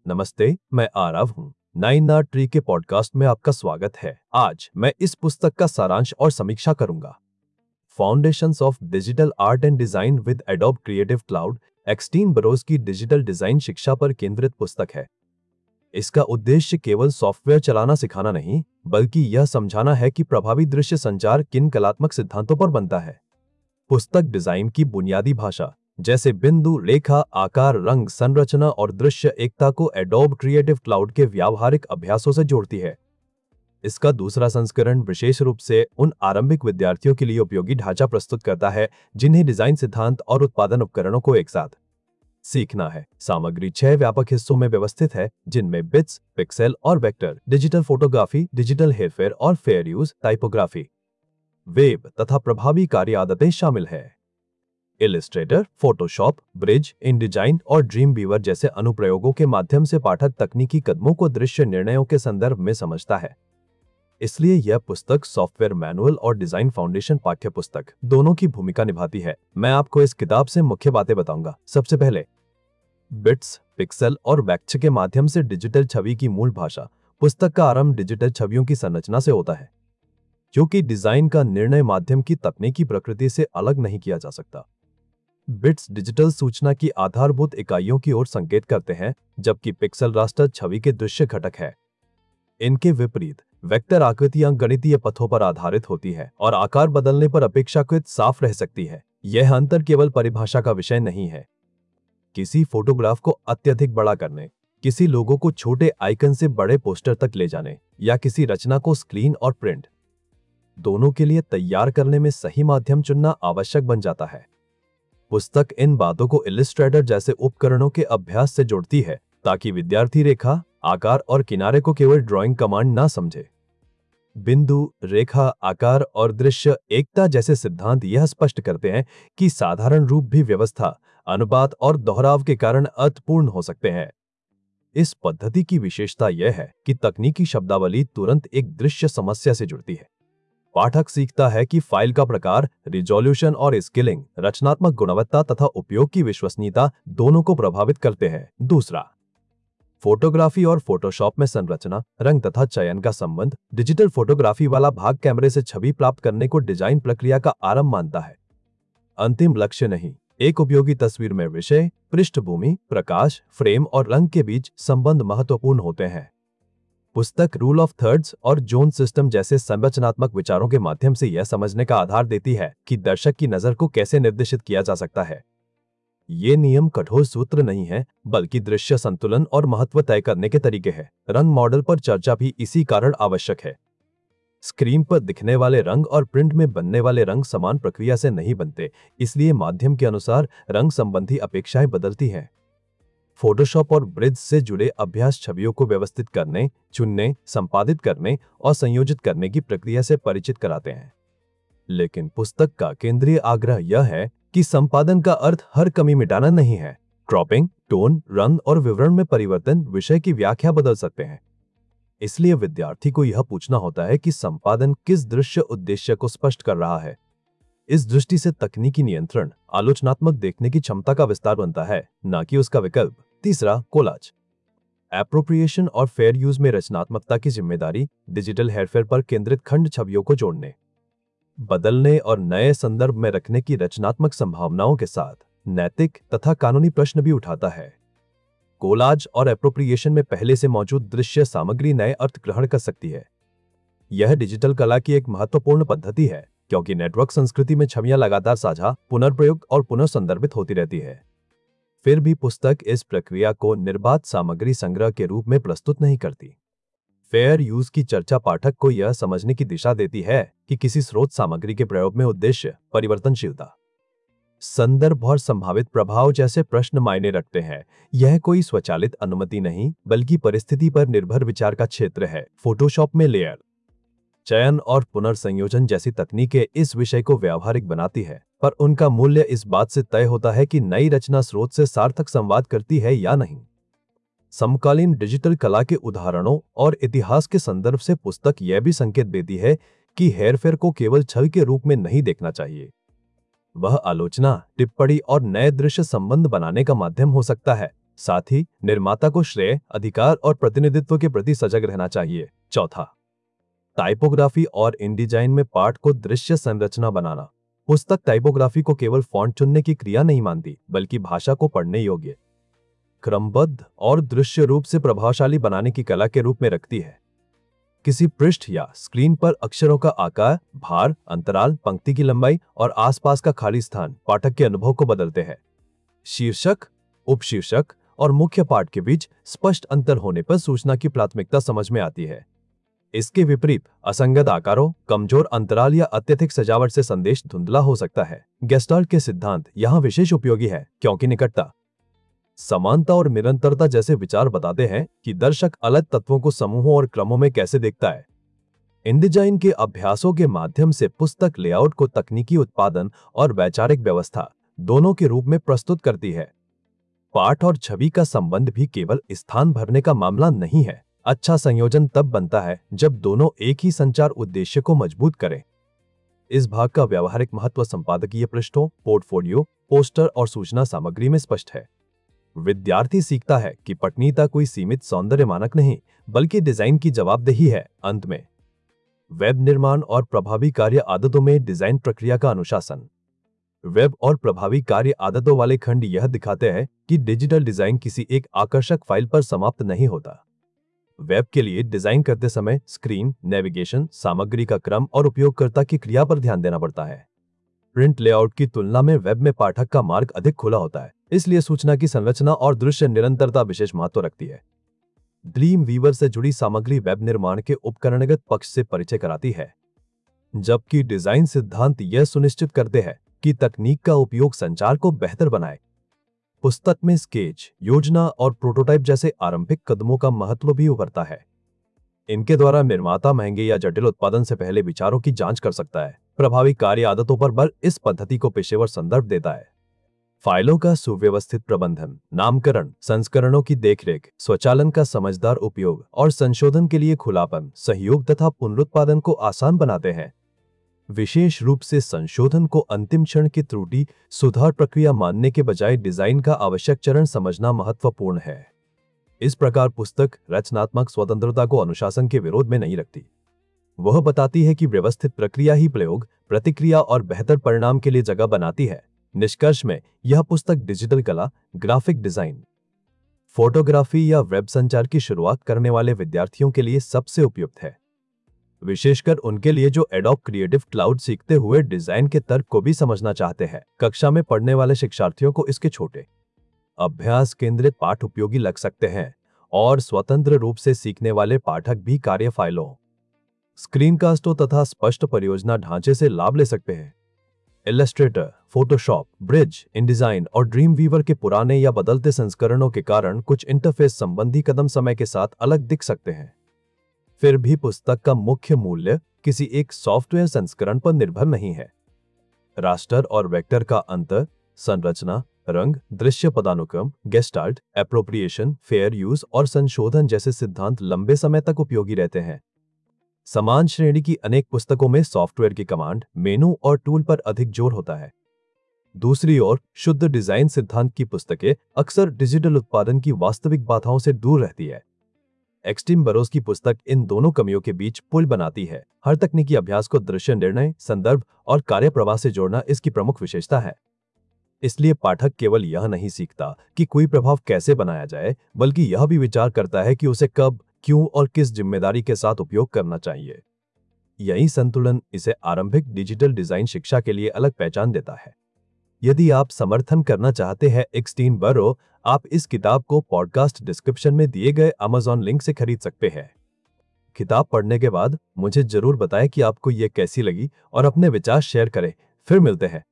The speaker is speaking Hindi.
नमस्ते, मैं आरव हूँ। नाइन आर्ट ट्री के पॉडकास्ट में आपका स्वागत है। आज मैं इस पुस्तक का सारांश और समीक्षा करूंगा। Foundations of digital art and design with Adobe Creative Cloud, Xtine Burrough की डिजिटल डिजाइन शिक्षा पर केंद्रित पुस्तक है। इसका उद्देश्य केवल सॉफ्टवेयर चलाना सिखाना नहीं, बल्कि यह समझाना है कि प्रभावी दृश्य संचार किन कलात्मक सिद्धांतों पर बनता है। पुस्तक डिजाइन की बुनियादी भाषा जैसे बिंदु, रेखा, आकार, रंग, संरचना और दृश्य एकता को एडोब क्रिएटिव क्लाउड के व्यावहारिक अभ्यासों से जोड़ती है। इसका दूसरा संस्करण विशेष रूप से उन आरंभिक विद्यार्थियों के लिए उपयोगी ढांचा प्रस्तुत करता है जिन्हें डिजाइन सिद्धांत और उत्पादन उपकरणों को एक साथ सीखना है। सामग्री 6 व्यापक हिस्सों में व्यवस्थित है, जिनमें बिट्स, पिक्सेल और वेक्टर, डिजिटल फोटोग्राफी, डिजिटल हेरफेर और फेयर यूज टाइपोग्राफी, वेब तथा प्रभावी कार्य आदतें शामिल है। इलिस्ट्रेटर, फोटोशॉप, ब्रिज, इनडिजाइन और ड्रीम वीवर जैसे अनुप्रयोगों के माध्यम से पाठक तकनीकी कदमों को दृश्य निर्णयों के संदर्भ में समझता है। इसलिए यह पुस्तक सॉफ्टवेयर मैनुअल और डिजाइन फाउंडेशन पाठ्य पुस्तक दोनों की भूमिका निभाती है। मैं आपको इस किताब से मुख्य बातें बताऊंगा। सबसे पहले, बिट्स, पिक्सल और वेक्टर के माध्यम से डिजिटल छवि की मूल भाषा। पुस्तक का आरंभ डिजिटल छवियों की संरचना से होता है, क्योंकि डिजाइन का निर्णय माध्यम की तकनीकी प्रकृति से अलग नहीं किया जा सकता। बिट्स डिजिटल सूचना की आधारभूत इकाइयों की ओर संकेत करते हैं, जबकि पिक्सल रास्टर छवि के दृश्य घटक है। इनके विपरीत वेक्टर आकृतियां गणितीय पथों पर आधारित होती है और आकार बदलने पर अपेक्षाकृत साफ रह सकती है। यह अंतर केवल परिभाषा का विषय नहीं है। किसी फोटोग्राफ को अत्यधिक बड़ा करने, किसी लोगो को छोटे आइकन से बड़े पोस्टर तक ले जाने या किसी रचना को स्क्रीन और प्रिंट दोनों के लिए तैयार करने में सही माध्यम चुनना आवश्यक बन जाता है। पुस्तक इन बातों को इलिस्ट्रेटर जैसे उपकरणों के अभ्यास से जोड़ती है, ताकि विद्यार्थी रेखा, आकार और किनारे को केवल ड्राइंग कमांड ना समझे। बिंदु, रेखा, आकार और दृश्य एकता जैसे सिद्धांत यह स्पष्ट करते हैं कि साधारण रूप भी व्यवस्था, अनुपात और दोहराव के कारण अर्थपूर्ण हो सकते हैं। इस पद्धति की विशेषता यह है कि तकनीकी शब्दावली तुरंत एक दृश्य समस्या से जुड़ती है। पाठक सीखता है कि फाइल का प्रकार, रिजोल्यूशन और स्केलिंग रचनात्मक गुणवत्ता तथा उपयोग की विश्वसनीयता दोनों को प्रभावित करते हैं। दूसरा, फोटोग्राफी और फोटोशॉप में संरचना, रंग तथा चयन का संबंध। डिजिटल फोटोग्राफी वाला भाग कैमरे से छवि प्राप्त करने को डिजाइन प्रक्रिया का आरंभ मानता है, अंतिम लक्ष्य नहीं। एक उपयोगी तस्वीर में विषय, पृष्ठभूमि, प्रकाश, फ्रेम और रंग के बीच संबंध महत्वपूर्ण होते हैं। पुस्तक रूल ऑफ थर्ड्स और जोन सिस्टम जैसे संरचनात्मक विचारों के माध्यम से यह समझने का आधार देती है कि दर्शक की नजर को कैसे निर्देशित किया जा सकता है। ये नियम कठोर सूत्र नहीं है, बल्कि दृश्य संतुलन और महत्व तय करने के तरीके हैं। रंग मॉडल पर चर्चा भी इसी कारण आवश्यक है। स्क्रीन पर दिखने वाले रंग और प्रिंट में बनने वाले रंग समान प्रक्रिया से नहीं बनते, इसलिए माध्यम के अनुसार रंग संबंधी अपेक्षाएं बदलती हैं। फोटोशॉप और ब्रिज से जुड़े अभ्यास छवियों को व्यवस्थित करने, चुनने, संपादित करने और संयोजित करने की प्रक्रिया से परिचित कराते हैं। लेकिन पुस्तक का केंद्रीय आग्रह यह है कि संपादन का अर्थ हर कमी मिटाना नहीं है। क्रॉपिंग, टोन, रंग और विवरण में परिवर्तन विषय की व्याख्या बदल सकते हैं। इसलिए विद्यार्थी को यह पूछना होता है कि संपादन किस दृश्य उद्देश्य को स्पष्ट कर रहा है। इस दृष्टि से तकनीकी नियंत्रण आलोचनात्मक देखने की क्षमता का विस्तार बनता है, न कि उसका विकल्प। तीसरा, कोलाज, एप्रोप्रिएशन और फेयर यूज में रचनात्मकता की जिम्मेदारी। डिजिटल हेरफेर पर केंद्रित खंड छवियों को जोड़ने, बदलने और नए संदर्भ में रखने की रचनात्मक संभावनाओं के साथ नैतिक तथा कानूनी प्रश्न भी उठाता है। कोलाज और एप्रोप्रिएशन में पहले से मौजूद दृश्य सामग्री नए अर्थ ग्रहण कर सकती है। यह डिजिटल कला की एक महत्वपूर्ण पद्धति है, क्योंकि नेटवर्क संस्कृति में छवियां लगातार साझा, पुनर्प्रयोग और पुनर्संदर्भित होती रहती है। फिर भी पुस्तक इस प्रक्रिया को निर्बाध सामग्री संग्रह के रूप में प्रस्तुत नहीं करती। फेयर यूज की चर्चा पाठक को यह समझने की दिशा देती है कि किसी स्रोत सामग्री के प्रयोग में उद्देश्य, परिवर्तनशीलता, संदर्भ और संभावित प्रभाव जैसे प्रश्न मायने रखते हैं। यह कोई स्वचालित अनुमति नहीं, बल्कि परिस्थिति पर निर्भर विचार का क्षेत्र है। फोटोशॉप में लेयर, चयन और पुनर्संयोजन जैसी तकनीकें इस विषय को व्यावहारिक बनाती है, पर उनका मूल्य इस बात से तय होता है कि नई रचना स्रोत से सार्थक संवाद करती है या नहीं। समकालीन डिजिटल कला के उदाहरणों और इतिहास के संदर्भ से पुस्तक यह भी संकेत देती है कि हेरफेर को केवल छवि के रूप में नहीं देखना चाहिए। वह आलोचना, टिप्पणी और नए दृश्य संबंध बनाने का माध्यम हो सकता है। साथ ही निर्माता को श्रेय, अधिकार और प्रतिनिधित्व के प्रति सजग रहना चाहिए। चौथा, टाइपोग्राफी और इंडिजाइन में पाठ को दृश्य संरचना बनाना। पुस्तक टाइपोग्राफी को केवल फॉन्ट चुनने की क्रिया नहीं मानती, बल्कि भाषा को पढ़ने योग्य, क्रमबद्ध और दृश्य रूप से प्रभावशाली बनाने की कला के रूप में रखती है। किसी पृष्ठ या स्क्रीन पर अक्षरों का आकार, भार, अंतराल, पंक्ति की लंबाई और आसपास का खाली स्थान पाठक के अनुभव को बदलते हैं। शीर्षक, उपशीर्षक और मुख्य पाठ के बीच स्पष्ट अंतर होने पर सूचना की प्राथमिकता समझ में आती है। इसके विपरीत असंगत आकारों, कमजोर अंतराल या अत्यधिक सजावट से संदेश धुंधला हो सकता है। गेस्टाल्ट के सिद्धांत यहाँ विशेष उपयोगी है, क्योंकि निकटता, समानता और निरंतरता जैसे विचार बताते हैं कि दर्शक अलग तत्वों को समूहों और क्रमों में कैसे देखता है। इंडिजाइन के अभ्यासों के माध्यम से पुस्तक लेआउट को तकनीकी उत्पादन और वैचारिक व्यवस्था दोनों के रूप में प्रस्तुत करती है। पाठ और छवि का संबंध भी केवल स्थान भरने का मामला नहीं है। अच्छा संयोजन तब बनता है जब दोनों एक ही संचार उद्देश्य को मजबूत करें। इस भाग का व्यावहारिक महत्व संपादकीय पृष्ठों, पोर्टफोलियो, पोस्टर और सूचना सामग्री में स्पष्ट है। विद्यार्थी सीखता है कि पठनीयता कोई सीमित सौंदर्य मानक नहीं, बल्कि डिजाइन की जवाबदेही है। अंत में, वेब निर्माण और प्रभावी कार्य आदतों में डिजाइन प्रक्रिया का अनुशासन। वेब और प्रभावी कार्य आदतों वाले खंड यह दिखाते हैं कि डिजिटल डिजाइन किसी एक आकर्षक फाइल पर समाप्त नहीं होता। वेब के लिए डिजाइन करते समय स्क्रीन, नेविगेशन, सामग्री का क्रम और उपयोगकर्ता की क्रिया पर ध्यान देना पड़ता है। प्रिंट लेआउट की तुलना में वेब में पाठक का मार्ग अधिक खुला होता है, इसलिए सूचना की संरचना और दृश्य निरंतरता विशेष महत्व रखती है। ड्रीम वीवर से जुड़ी सामग्री वेब निर्माण के उपकरणगत पक्ष से परिचय कराती है, जबकि डिजाइन सिद्धांत यह सुनिश्चित करते हैं कि तकनीक का उपयोग संचार को बेहतर बनाए। पुस्तक में स्केच, योजना और प्रोटोटाइप जैसे आरंभिक कदमों का महत्व भी उभरता है। इनके द्वारा निर्माता महंगे या जटिल उत्पादन से पहले विचारों की जांच कर सकता है। प्रभावी कार्य आदतों पर बल इस पद्धति को पेशेवर संदर्भ देता है। फाइलों का सुव्यवस्थित प्रबंधन, नामकरण, संस्करणों की देखरेख, स्वचालन का समझदार उपयोग और संशोधन के लिए खुलापन, सहयोग तथा पुनरुत्पादन को आसान बनाते हैं। विशेष रूप से संशोधन को अंतिम क्षण की त्रुटि सुधार प्रक्रिया मानने के बजाय डिजाइन का आवश्यक चरण समझना महत्वपूर्ण है। इस प्रकार पुस्तक रचनात्मक स्वतंत्रता को अनुशासन के विरोध में नहीं रखती। वह बताती है कि व्यवस्थित प्रक्रिया ही प्रयोग, प्रतिक्रिया और बेहतर परिणाम के लिए जगह बनाती है। निष्कर्ष में, यह पुस्तक डिजिटल कला, ग्राफिक डिजाइन, फोटोग्राफी या वेब संचार की शुरुआत करने वाले विद्यार्थियों के लिए सबसे उपयुक्त है, विशेषकर उनके लिए जो एडोब क्रिएटिव क्लाउड सीखते हुए डिजाइन के तर्क को भी समझना चाहते हैं। कक्षा में पढ़ने वाले शिक्षार्थियों को इसके छोटे, अभ्यास केंद्रित पाठ उपयोगी लग सकते हैं और स्वतंत्र रूप से सीखने वाले पाठक भी कार्य फाइलों, स्क्रीनकास्टों तथा स्पष्ट परियोजना ढांचे से लाभ ले सकते हैं। इलस्ट्रेटर, फोटोशॉप, ब्रिज, इंडिजाइन और ड्रीम वीवर के पुराने या बदलते संस्करणों के कारण कुछ इंटरफेस संबंधी कदम समय के साथ अलग दिख सकते हैं। फिर भी पुस्तक का मुख्य मूल्य किसी एक सॉफ्टवेयर संस्करण पर निर्भर नहीं है। रास्टर और वेक्टर का अंतर, संरचना, रंग, दृश्य पदानुक्रम, गेस्टाल्ट, एप्रोप्रिएशन, फेयर यूज और संशोधन जैसे सिद्धांत लंबे समय तक उपयोगी रहते हैं। समान श्रेणी की अनेक पुस्तकों में सॉफ्टवेयर की कमांड, मेनू और टूल पर अधिक जोर होता है। दूसरी ओर, शुद्ध डिजाइन सिद्धांत की पुस्तकें अक्सर डिजिटल उत्पादन की वास्तविक बाधाओं से दूर रहती है। एक्सटिम बरोज की पुस्तक इन दोनों कमियों के बीच पुल बनाती है। हर तकनीकी अभ्यास को दृश्य निर्णय, संदर्भ और कार्य प्रवाह से जोड़ना इसकी प्रमुख विशेषता है। इसलिए पाठक केवल यह नहीं सीखता कि कोई प्रभाव कैसे बनाया जाए, बल्कि यह भी विचार करता है कि उसे कब, क्यों और किस जिम्मेदारी के साथ उपयोग करना चाहिए। यही संतुलन इसे आरंभिक डिजिटल डिजाइन शिक्षा के लिए अलग पहचान देता है। यदि आप समर्थन करना चाहते हैं एक्सटिम बरो, आप इस किताब को पॉडकास्ट डिस्क्रिप्शन में दिए गए अमेज़न लिंक से खरीद सकते हैं। किताब पढ़ने के बाद मुझे जरूर बताएं कि आपको यह कैसी लगी और अपने विचार शेयर करें। फिर मिलते हैं।